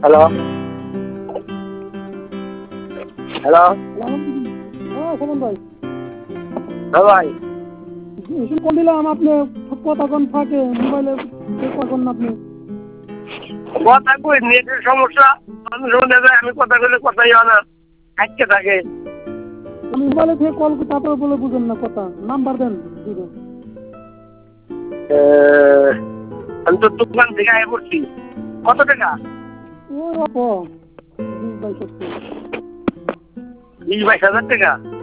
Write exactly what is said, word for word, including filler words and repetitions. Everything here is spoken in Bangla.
হ্যালো হ্যালো হ্যাঁ শোভন ভাই, হ্যাঁ ভাই এসে কোন দিলাম আপনি কথা কোন ফাঁকে মোবাইলে কখন আপনি কথা কই নেটের সমস্যা মানুষ মনে যায় আমি কথা কইলে কথাই হয় না আটকে থাকে। আমি মোবাইলে থেকে কল করি তারপরে বলে বুঝেন না কথা, নাম্বার দেন দিবেন। আমি তো দোকান থেকে আয় পড়ছি। কত টাকা? ওই অপ বিশ বাইশ বিশ বাইশ হাজার টাকা।